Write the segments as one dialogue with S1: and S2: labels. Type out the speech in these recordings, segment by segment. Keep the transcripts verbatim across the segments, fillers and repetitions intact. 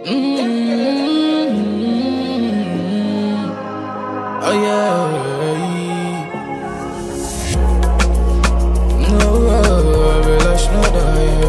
S1: Mm-hmm. Oh yeah. No, I relax, no die.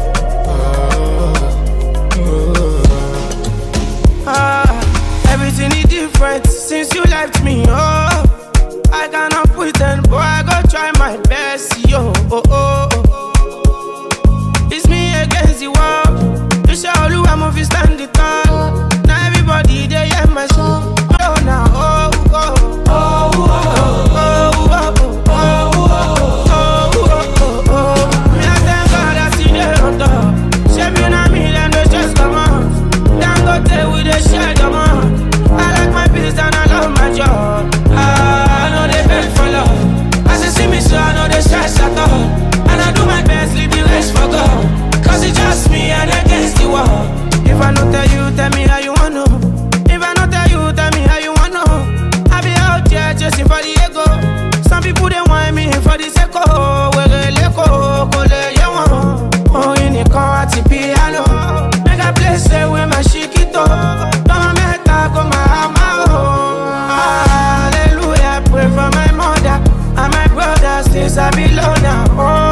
S1: Ah, everything is different since you left me. Oh, I cannot pretend, but I go try my best. Yo, oh, oh, oh. It's me against the world. You say all you want to stand the tall. Now everybody they hear my song. Oh now, oh, oh, oh, oh, oh, oh, oh, oh, oh, oh, oh. Me I thank God I see the on top. Shaping on me, them they just come on. Don't go tell we they share them on. I like my business and I love my job. Ah, I know they beg for love. As you see me so I know they stress at all. And I do my best, leave the rest for God. Cause it's just me and against the wall. If I not tell you, tell me how you wanna. If I not tell you, tell me how you wanna. I be out here chasing for the ego. Some people they want me for the sake of where they go, go le you want. Oh, in the car at the piano. Make a place where my chiquito. Don't make that go my hammer. Hallelujah, pray for my mother and my brother since I belong now. Oh.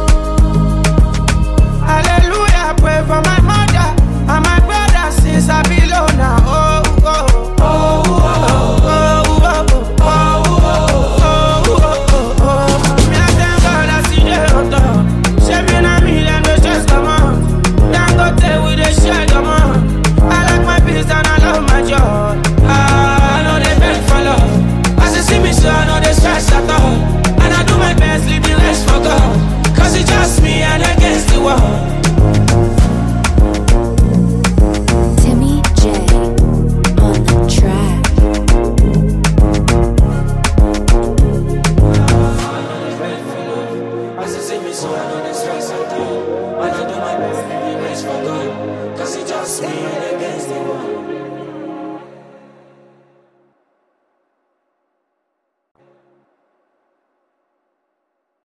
S1: Hallelujah, pray for my mother and my brother since I belong now. Oh, oh, oh, oh, oh, oh, oh, oh, oh, oh. Me I thank God I see the on top. Shaping on me, them they just come on. Don't go tell we they share them on. I like my business and I love my job. Ah, I know they beg for love. As you see me so I know they stress at all. And I do my best, leave the rest for God. Cause it's just me and against the wall.
S2: Timmy J on the track.
S1: As you see me so I know they stress at all. And I do my best, leave the rest for God. Cause it's just me and against the wall.